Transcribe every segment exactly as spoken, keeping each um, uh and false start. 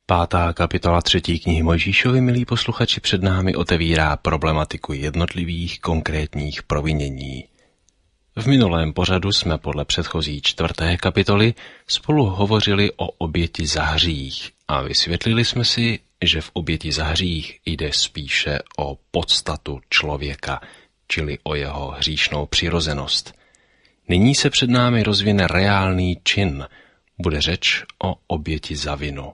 Pátá kapitola třetí knihy Mojžíšovy, milí posluchači, před námi otevírá problematiku jednotlivých konkrétních provinění. V minulém pořadu jsme podle předchozí čtvrté kapitoly spolu hovořili o oběti za hřích a vysvětlili jsme si, že v oběti za hřích jde spíše o podstatu člověka, čili o jeho hříšnou přirozenost. Nyní se před námi rozvine reálný čin, bude řeč o oběti za vinu.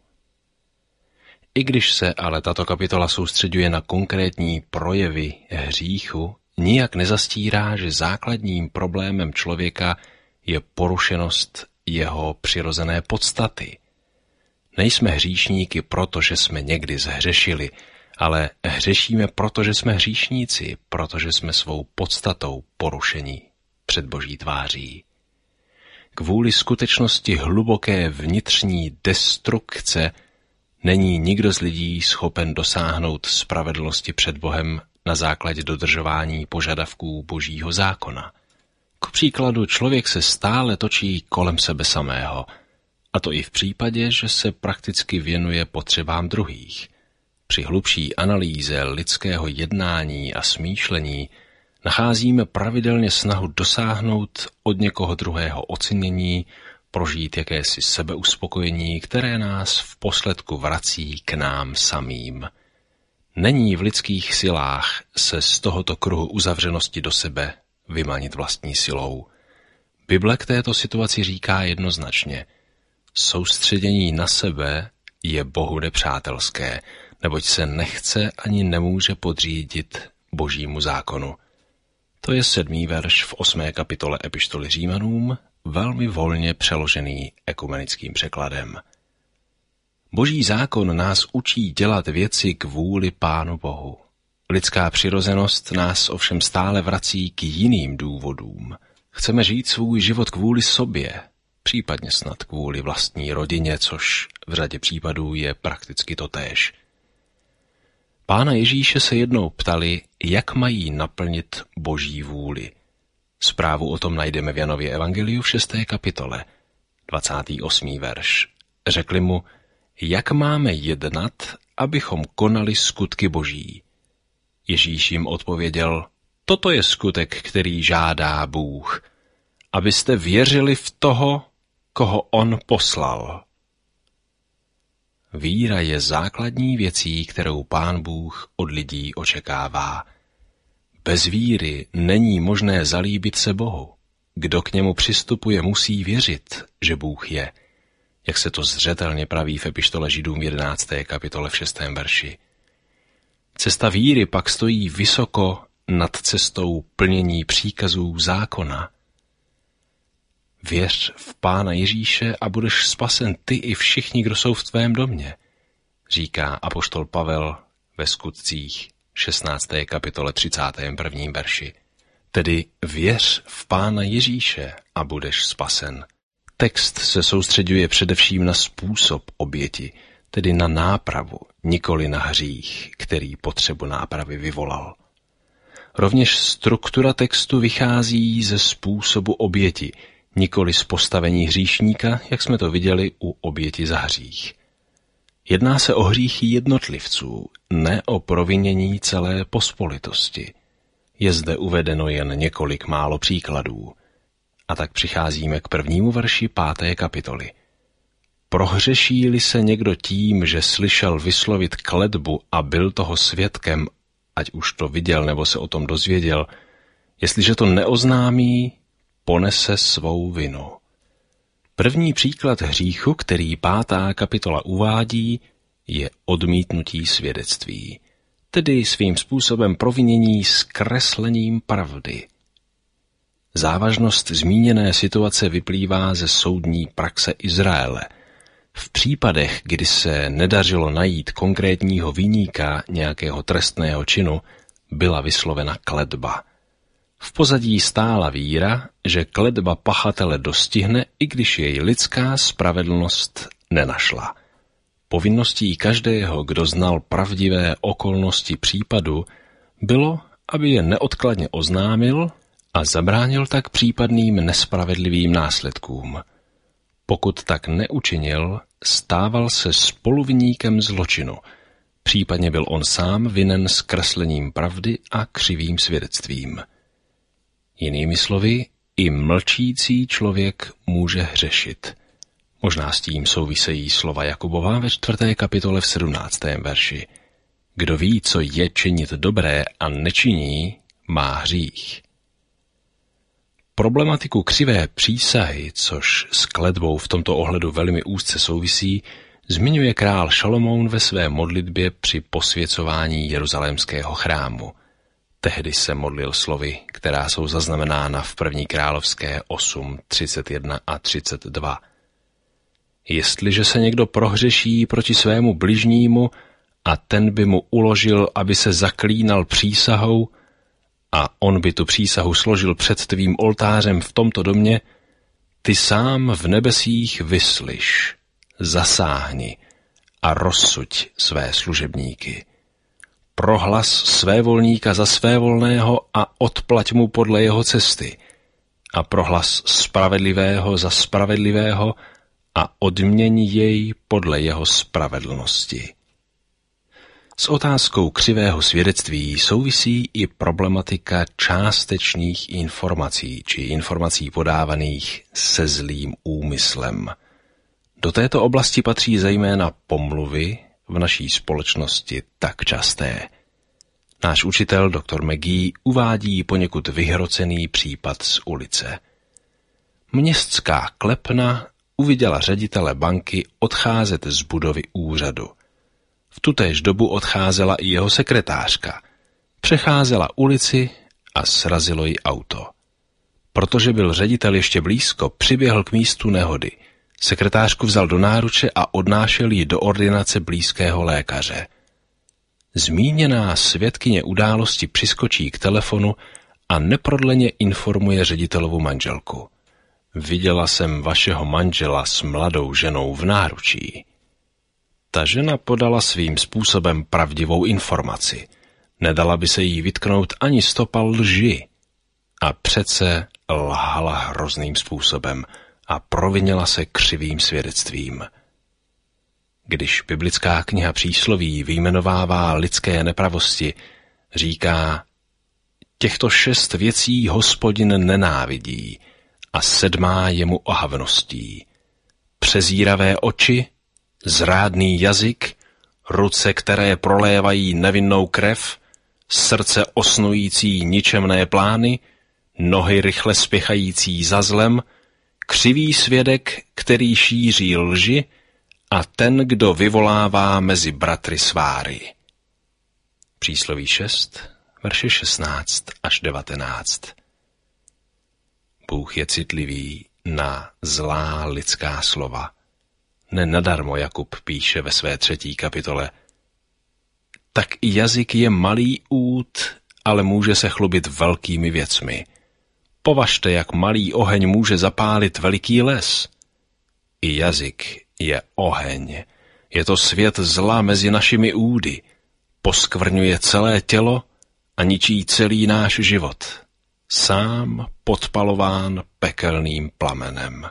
I když se ale tato kapitola soustřeďuje na konkrétní projevy hříchu, nijak nezastírá, že základním problémem člověka je porušenost jeho přirozené podstaty. Nejsme hříšníky, protože jsme někdy zhřešili, ale hřešíme, protože jsme hříšníci, protože jsme svou podstatou porušení před Boží tváří. Kvůli skutečnosti hluboké vnitřní destrukce není nikdo z lidí schopen dosáhnout spravedlnosti před Bohem na základě dodržování požadavků Božího zákona. K příkladu, člověk se stále točí kolem sebe samého, a to i v případě, že se prakticky věnuje potřebám druhých. Při hlubší analýze lidského jednání a smýšlení nacházíme pravidelně snahu dosáhnout od někoho druhého ocenění, prožít jakési sebeuspokojení, které nás v posledku vrací k nám samým. Není v lidských silách se z tohoto kruhu uzavřenosti do sebe vymanit vlastní silou. Bible k této situaci říká jednoznačně: soustředění na sebe je Bohu nepřátelské, neboť se nechce ani nemůže podřídit Božímu zákonu. To je sedmý verš v osmé kapitole epištoly Římanům, velmi volně přeložený ekumenickým překladem. Boží zákon nás učí dělat věci kvůli Pánu Bohu. Lidská přirozenost nás ovšem stále vrací k jiným důvodům. Chceme žít svůj život kvůli sobě, případně snad kvůli vlastní rodině, což v řadě případů je prakticky totéž. Pána Ježíše se jednou ptali, jak mají naplnit Boží vůli. Zprávu o tom najdeme v Janově evangeliu v šesté kapitole, dvacátý osmý verš. Řekli mu, jak máme jednat, abychom konali skutky Boží. Ježíš jim odpověděl, toto je skutek, který žádá Bůh, abyste věřili v toho, koho on poslal. Víra je základní věcí, kterou Pán Bůh od lidí očekává. Bez víry není možné zalíbit se Bohu. Kdo k němu přistupuje, musí věřit, že Bůh je, jak se to zřetelně praví v epištole Židům v jedenácté kapitole v šestém verši. Cesta víry pak stojí vysoko nad cestou plnění příkazů zákona. Věř v Pána Ježíše a budeš spasen ty i všichni, kdo jsou v tvém domě, říká apoštol Pavel ve Skutcích šestnácté kapitole třicátém prvním verši. Tedy věř v Pána Ježíše a budeš spasen. Text se soustřeďuje především na způsob oběti, tedy na nápravu, nikoli na hřích, který potřebu nápravy vyvolal. Rovněž struktura textu vychází ze způsobu oběti, nikoli z postavení hříšníka, jak jsme to viděli u oběti za hřích. Jedná se o hříchy jednotlivců, ne o provinění celé pospolitosti. Je zde uvedeno jen několik málo příkladů. A tak přicházíme k prvnímu verši páté kapitoly. Prohřeší-li se někdo tím, že slyšel vyslovit kletbu a byl toho svědkem, ať už to viděl nebo se o tom dozvěděl, jestliže to neoznámí, ponese svou vinu. První příklad hříchu, který pátá kapitola uvádí, je odmítnutí svědectví, tedy svým způsobem provinění zkreslením pravdy. Závažnost zmíněné situace vyplývá ze soudní praxe Izraele. V případech, kdy se nedařilo najít konkrétního viníka nějakého trestného činu, byla vyslovena kletba. V pozadí stála víra, že kletba pachatele dostihne, i když jej lidská spravedlnost nenašla. Povinností každého, kdo znal pravdivé okolnosti případu, bylo, aby je neodkladně oznámil a zabránil tak případným nespravedlivým následkům. Pokud tak neučinil, stával se spoluviníkem zločinu, případně byl on sám vinen zkreslením pravdy a křivým svědectvím. Jinými slovy, i mlčící člověk může hřešit. Možná s tím souvisejí slova Jakubova ve čtvrté kapitole v sedmnáctém verši. Kdo ví, co je činit dobré a nečiní, má hřích. Problematiku křivé přísahy, což s kletbou v tomto ohledu velmi úzce souvisí, zmiňuje král Šalomoun ve své modlitbě při posvěcování jeruzalémského chrámu. Tehdy se modlil slovy, která jsou zaznamenána v první královské osm, třicet jedna a třicet dva. Jestliže se někdo prohřeší proti svému bližnímu a ten by mu uložil, aby se zaklínal přísahou, a on by tu přísahu složil před tvým oltářem v tomto domě, ty sám v nebesích vyslyš, zasáhni a rozsuď své služebníky. Prohlas svévolníka za svévolného a odplať mu podle jeho cesty a prohlas spravedlivého za spravedlivého a odměň jej podle jeho spravedlnosti. S otázkou křivého svědectví souvisí i problematika částečných informací či informací podávaných se zlým úmyslem. Do této oblasti patří zejména pomluvy, v naší společnosti tak časté. Náš učitel doktor McGee uvádí poněkud vyhrocený případ z ulice. Městská klepna uviděla ředitele banky odcházet z budovy úřadu. V tutéž dobu odcházela i jeho sekretářka. Přecházela ulici a srazilo ji auto. Protože byl ředitel ještě blízko, přiběhl k místu nehody. Sekretářku vzal do náruče a odnášel ji do ordinace blízkého lékaře. Zmíněná svědkyně události přiskočí k telefonu a neprodleně informuje ředitelovu manželku. Viděla jsem vašeho manžela s mladou ženou v náručí. Ta žena podala svým způsobem pravdivou informaci. Nedala by se jí vytknout ani stopa lži. A přece lhala hrozným způsobem a provinila se křivým svědectvím. Když biblická kniha Přísloví vyjmenovává lidské nepravosti, říká: těchto šest věcí Hospodin nenávidí a sedmá je mu ohavností. Přezíravé oči, zrádný jazyk, ruce, které prolévají nevinnou krev, srdce osnující ničemné plány, nohy rychle spěchající za zlem, křivý svědek, který šíří lži, a ten, kdo vyvolává mezi bratry sváry. Přísloví šest, verše šestnáct až devatenáct. Bůh je citlivý na zlá lidská slova. Nenadarmo Jakub píše ve své třetí kapitole: tak i jazyk je malý út, ale může se chlubit velkými věcmi. Považte, jak malý oheň může zapálit veliký les. I jazyk je oheň. Je to svět zla mezi našimi údy. Poskvrňuje celé tělo a ničí celý náš život. Sám podpalován pekelným plamenem.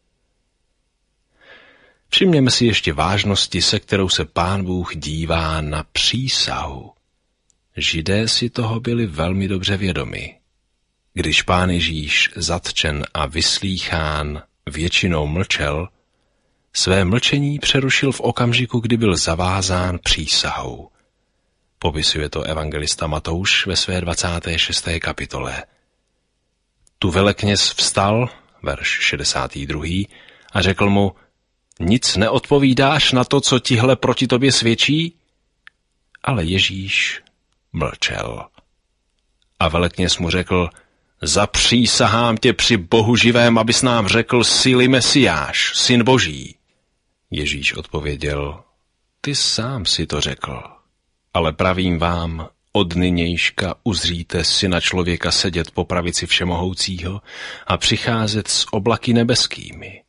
Všimněme si ještě vážnosti, se kterou se Pán Bůh dívá na přísahu. Židé si toho byli velmi dobře vědomi. Když Pán Ježíš zatčen a vyslýchán většinou mlčel, své mlčení přerušil v okamžiku, kdy byl zavázán přísahou. Popisuje to evangelista Matouš ve své dvacáté šesté kapitole. Tu velekněz vstal, verš šedesátý druhý, a řekl mu: nic neodpovídáš na to, co tihle proti tobě svědčí? Ale Ježíš mlčel. A velekněz mu řekl: zapřísahám tě při Bohu živém, abys nám řekl, jsi-li Mesiáš, syn Boží. Ježíš odpověděl: ty sám si to řekl, ale pravím vám, od nynějška uzříte Syna člověka sedět po pravici Všemohoucího a přicházet s oblaky nebeskými.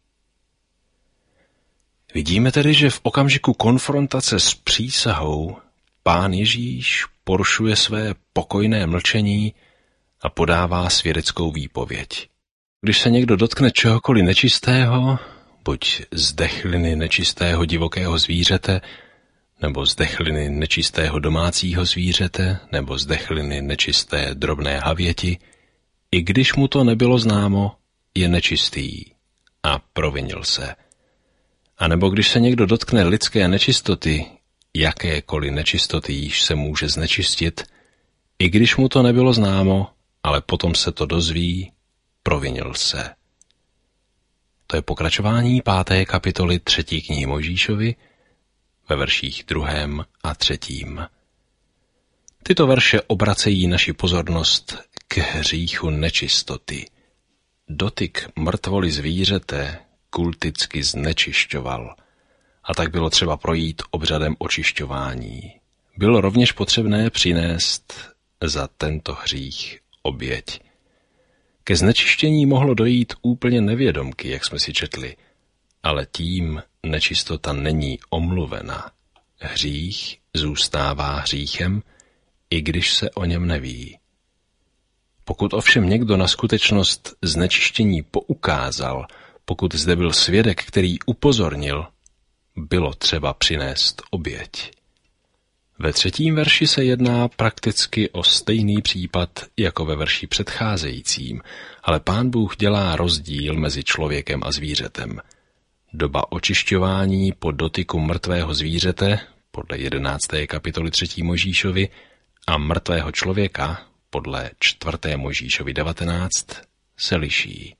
Vidíme tedy, že v okamžiku konfrontace s přísahou Pán Ježíš porušuje své pokojné mlčení a podává svědeckou výpověď. Když se někdo dotkne čehokoliv nečistého, buď z dechliny nečistého divokého zvířete, nebo z dechliny nečistého domácího zvířete, nebo z dechliny nečisté drobné havěti, i když mu to nebylo známo, je nečistý a provinil se. A nebo když se někdo dotkne lidské nečistoty, jakékoliv nečistoty již se může znečistit, i když mu to nebylo známo, ale potom se to dozví, provinil se. To je pokračování páté kapitoly třetí knihy Mojžíšovi ve verších druhém a třetím. Tyto verše obracejí naši pozornost k hříchu nečistoty. Dotyk mrtvoly zvířete kulticky znečišťoval, a tak bylo třeba projít obřadem očišťování. Bylo rovněž potřebné přinést za tento hřích oběť. Ke znečištění mohlo dojít úplně nevědomky, jak jsme si četli, ale tím nečistota není omluvena. Hřích zůstává hříchem, i když se o něm neví. Pokud ovšem někdo na skutečnost znečištění poukázal, pokud zde byl svědek, který upozornil, bylo třeba přinést oběť. Ve třetím verši se jedná prakticky o stejný případ jako ve verši předcházejícím, ale Pán Bůh dělá rozdíl mezi člověkem a zvířetem. Doba očišťování po dotyku mrtvého zvířete, podle jedenácté kapitoly třetí Mojžíšovi, a mrtvého člověka, podle čtvrté Mojžíšovi devatenáct, se liší.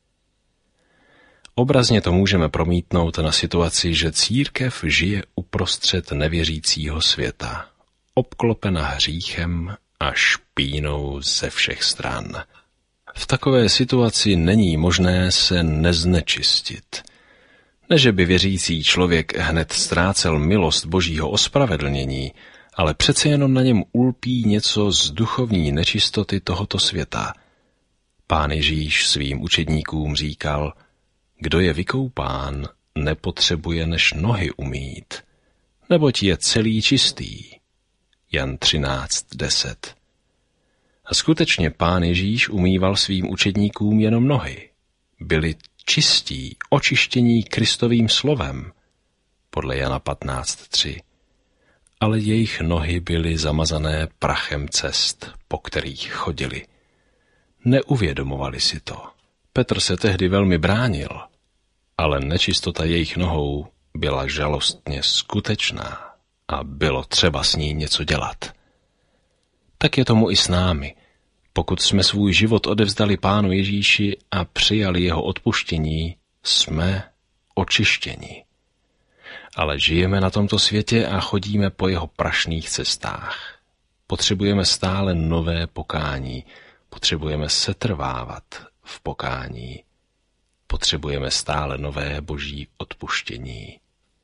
Obrazně to můžeme promítnout na situaci, že církev žije uprostřed nevěřícího světa, obklopena hříchem a špínou ze všech stran. V takové situaci není možné se neznečistit. Ne, že by věřící člověk hned ztrácel milost Božího ospravedlnění, ale přece jenom na něm ulpí něco z duchovní nečistoty tohoto světa. Pán Ježíš svým učedníkům říkal: kdo je vykoupán, nepotřebuje než nohy umýt, neboť je celý čistý. Jan třináct deset. A skutečně Pán Ježíš umýval svým učedníkům jenom nohy. Byli čistí, očištění Kristovým slovem, podle Jana patnáct tři. Ale jejich nohy byly zamazané prachem cest, po kterých chodili. Neuvědomovali si to. Petr se tehdy velmi bránil, ale nečistota jejich nohou byla žalostně skutečná a bylo třeba s ní něco dělat. Tak je tomu i s námi. Pokud jsme svůj život odevzdali Pánu Ježíši a přijali jeho odpuštění, jsme očištěni. Ale žijeme na tomto světě a chodíme po jeho prašných cestách. Potřebujeme stále nové pokání, potřebujeme setrvávat v pokání. Potřebujeme stále nové Boží odpuštění.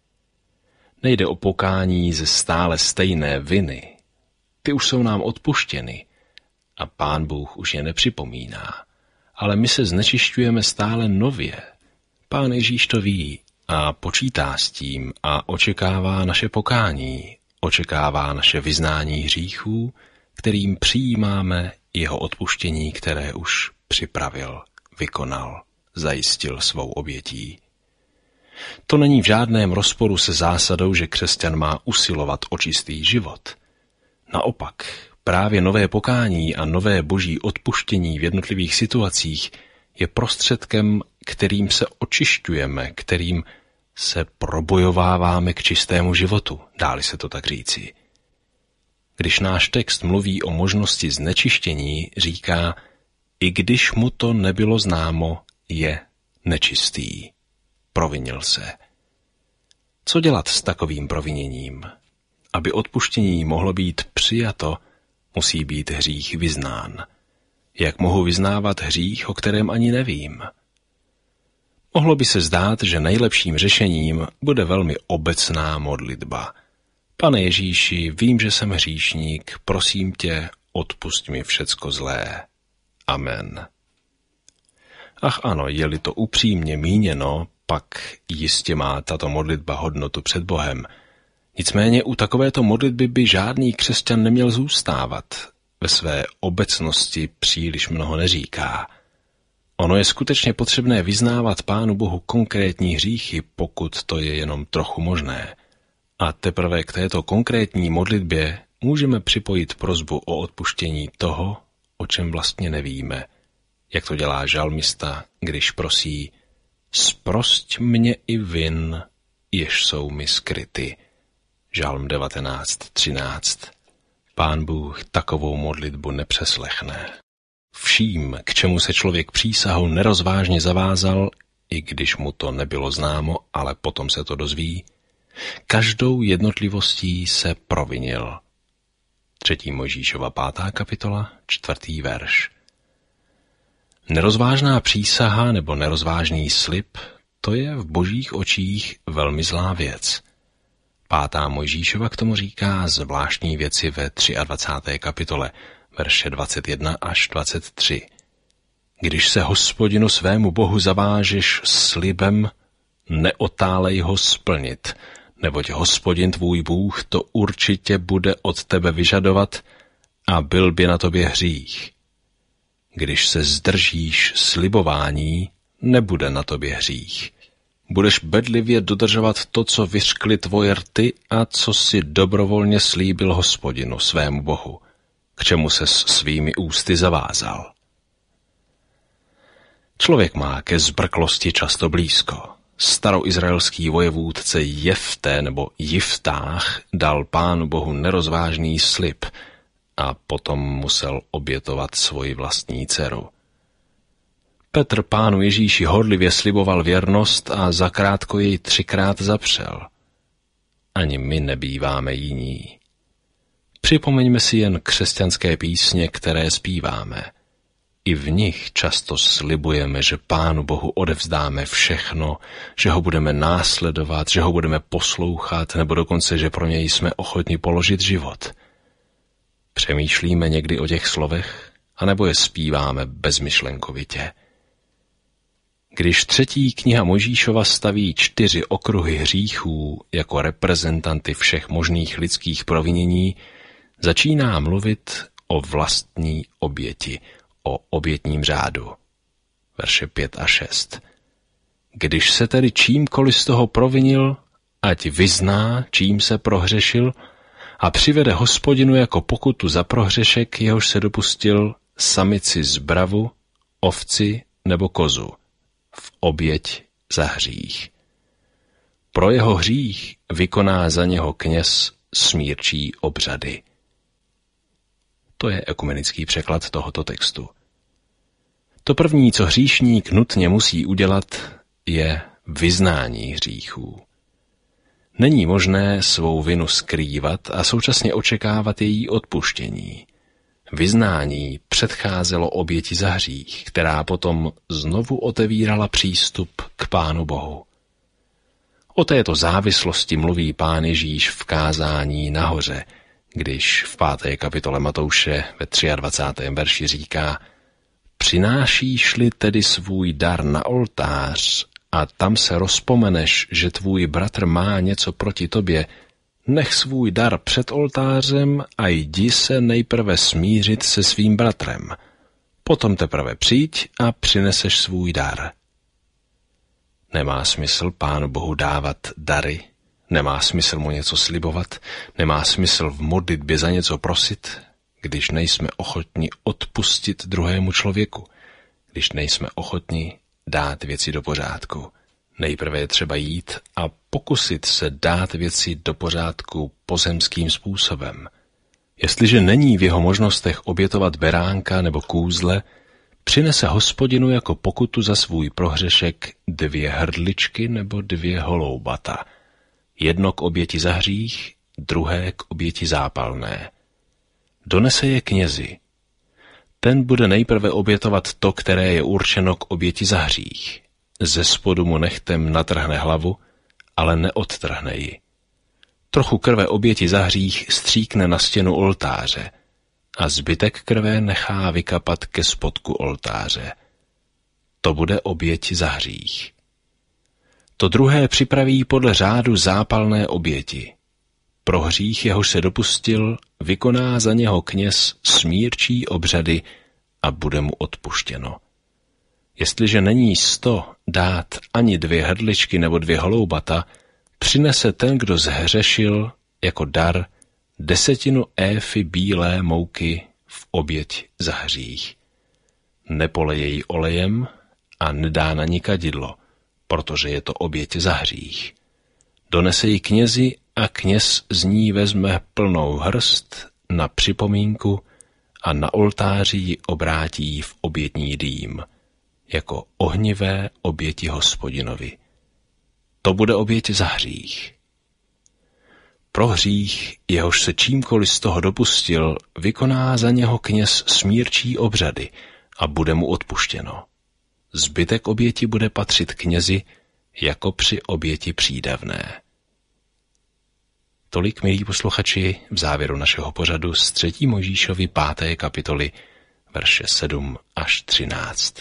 Nejde o pokání ze stále stejné viny. Ty už jsou nám odpuštěny a Pán Bůh už je nepřipomíná. Ale my se znečišťujeme stále nově. Pán Ježíš to ví a počítá s tím a očekává naše pokání, očekává naše vyznání hříchů, kterým přijímáme jeho odpuštění, které už připravil, vykonal, zajistil svou obětí. To není v žádném rozporu se zásadou, že křesťan má usilovat o čistý život. Naopak, právě nové pokání a nové Boží odpuštění v jednotlivých situacích je prostředkem, kterým se očišťujeme, kterým se probojováváme k čistému životu, dá-li se to tak říci. Když náš text mluví o možnosti znečištění, říká, i když mu to nebylo známo, je nečistý. Provinil se. Co dělat s takovým proviněním? Aby odpuštění mohlo být přijato, musí být hřích vyznán. Jak mohu vyznávat hřích, o kterém ani nevím? Mohlo by se zdát, že nejlepším řešením bude velmi obecná modlitba. Pane Ježíši, vím, že jsem hříšník, prosím tě, odpusť mi všecko zlé. Amen. Ach ano, je-li to upřímně míněno, pak jistě má tato modlitba hodnotu před Bohem. Nicméně u takovéto modlitby by žádný křesťan neměl zůstávat. Ve své obecnosti příliš mnoho neříká. Ono je skutečně potřebné vyznávat Pánu Bohu konkrétní hříchy, pokud to je jenom trochu možné. A teprve k této konkrétní modlitbě můžeme připojit prosbu o odpuštění toho, o čem vlastně nevíme, jak to dělá žalmista, když prosí: Zprosť mě i vin, jež jsou mi skryty. Žalm devatenáct třináct. Pán Bůh takovou modlitbu nepřeslechne. Vším, k čemu se člověk přísahou nerozvážně zavázal, i když mu to nebylo známo, ale potom se to dozví, každou jednotlivostí se provinil. Třetí Mojžíšova pátá kapitola, čtvrtý verš. Nerozvážná přísaha nebo nerozvážný slib, to je v božích očích velmi zlá věc. Pátá Mojžíšova k tomu říká zvláštní věci ve dvacáté třetí kapitole, verše dvacet jedna až dvacet tři. Když se Hospodinu svému Bohu zavážeš slibem, neotálej ho splnit, neboť Hospodin tvůj Bůh to určitě bude od tebe vyžadovat a byl by na tobě hřích. Když se zdržíš slibování, nebude na tobě hřích. Budeš bedlivě dodržovat to, co vyřkly tvoje rty a co si dobrovolně slíbil Hospodinu svému Bohu, k čemu se s svými ústy zavázal. Člověk má ke zbrklosti často blízko. Staroizraelský vojevůdce Jefté nebo Jiftách dal Pánu Bohu nerozvážný slib a potom musel obětovat svoji vlastní dceru. Petr Pánu Ježíši horlivě sliboval věrnost a zakrátko jej třikrát zapřel. Ani my nebýváme jiní. Připomeňme si jen křesťanské písně, které zpíváme. I v nich často slibujeme, že Pánu Bohu odevzdáme všechno, že ho budeme následovat, že ho budeme poslouchat, nebo dokonce, že pro něj jsme ochotni položit život. Přemýšlíme někdy o těch slovech, anebo je zpíváme bezmyšlenkovitě. Když třetí kniha Mojžíšova staví čtyři okruhy hříchů jako reprezentanty všech možných lidských provinění, začíná mluvit o vlastní oběti, o obětním řádu. Verše pět a šest. Když se tedy čímkoliv z toho provinil, ať vyzná, čím se prohřešil, a přivede Hospodinu jako pokutu za prohřešek, jehož se dopustil, samici z bravu, ovci nebo kozu, v oběť za hřích. Pro jeho hřích vykoná za něho kněz smírčí obřady. To je ekumenický překlad tohoto textu. To první, co hříšník nutně musí udělat, je vyznání hříchů. Není možné svou vinu skrývat a současně očekávat její odpuštění. Vyznání předcházelo oběti za hřích, která potom znovu otevírala přístup k Pánu Bohu. O této závislosti mluví Pán Ježíš v kázání nahoře, když v páté kapitole Matouše ve dvacátém třetím verši říká: Přinášíš-li tedy svůj dar na oltář a tam se rozpomeneš, že tvůj bratr má něco proti tobě, nech svůj dar před oltářem a jdi se nejprve smířit se svým bratrem. Potom teprve přijď a přineseš svůj dar. Nemá smysl Pánu Bohu dávat dary, nemá smysl mu něco slibovat, nemá smysl v modlitbě za něco prosit, když nejsme ochotni odpustit druhému člověku, když nejsme ochotni dát věci do pořádku. Nejprve je třeba jít a pokusit se dát věci do pořádku pozemským způsobem. Jestliže není v jeho možnostech obětovat beránka nebo kůzle, přinese Hospodinu jako pokutu za svůj prohřešek dvě hrdličky nebo dvě holoubata. Jedno k oběti za hřích, druhé k oběti zápalné. Donese je knězi. Ten bude nejprve obětovat to, které je určeno k oběti za hřích. Ze spodu mu nechtem natrhne hlavu, ale neodtrhne ji. Trochu krve oběti za hřích stříkne na stěnu oltáře a zbytek krve nechá vykapat ke spodku oltáře. To bude oběť za hřích. To druhé připraví podle řádu zápalné oběti. Pro hřích, jehož se dopustil, vykoná za něho kněz smírčí obřady a bude mu odpuštěno. Jestliže není sto dát ani dvě hrdličky nebo dvě holoubata, přinese ten, kdo zhřešil, jako dar desetinu éfy bílé mouky v oběť za hřích. Nepoleje ji olejem a nedá na ní kadidlo, protože je to oběť za hřích. Donese ji knězi a kněz z ní vezme plnou hrst na připomínku a na oltáři ji obrátí v obětní dým, jako ohnivé oběti Hospodinovi. To bude oběť za hřích. Pro hřích, jehož se čímkoliv z toho dopustil, vykoná za něho kněz smírčí obřady a bude mu odpuštěno. Zbytek oběti bude patřit knězi jako při oběti přídavné. Tolik, milí posluchači, v závěru našeho pořadu z třetí Mojžíšovy páté kapitoly, verše sedm až třináct.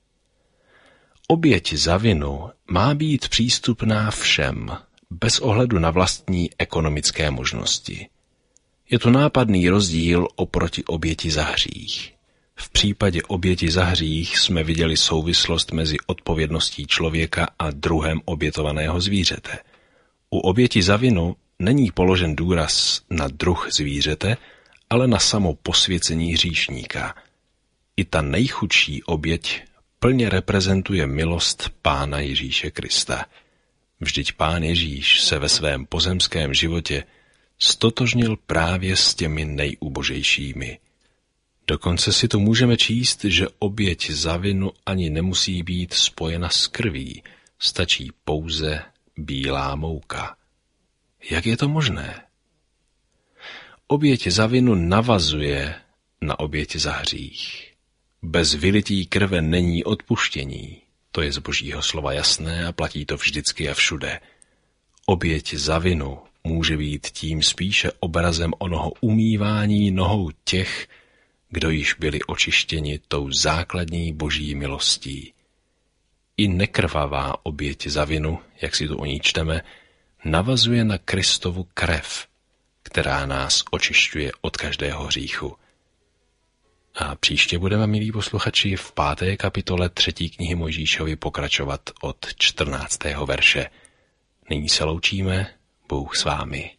Oběť za vinu má být přístupná všem, bez ohledu na vlastní ekonomické možnosti. Je to nápadný rozdíl oproti oběti za hřích. V případě oběti za hřích jsme viděli souvislost mezi odpovědností člověka a druhem obětovaného zvířete. U oběti za vinu není položen důraz na druh zvířete, ale na samo posvěcení hříšníka. I ta nejchudší oběť plně reprezentuje milost Pána Ježíše Krista. Vždyť Pán Ježíš se ve svém pozemském životě stotožnil právě s těmi nejubožejšími. Dokonce si to můžeme číst, že oběť za vinu ani nemusí být spojena s krví, stačí pouze bílá mouka. Jak je to možné? Oběť za vinu navazuje na oběť za hřích. Bez vylití krve není odpuštění. To je z Božího slova jasné a platí to vždycky a všude. Oběť za vinu může být tím spíše obrazem onoho umývání nohou těch, kdo již byli očištěni tou základní Boží milostí. I nekrvavá oběť za vinu, jak si tu o ní čteme, navazuje na Kristovu krev, která nás očišťuje od každého hříchu. A příště budeme, milí posluchači, v páté kapitole třetí knihy Mojžíšovy pokračovat od čtrnáctého verše. Nyní se loučíme, Bůh s vámi.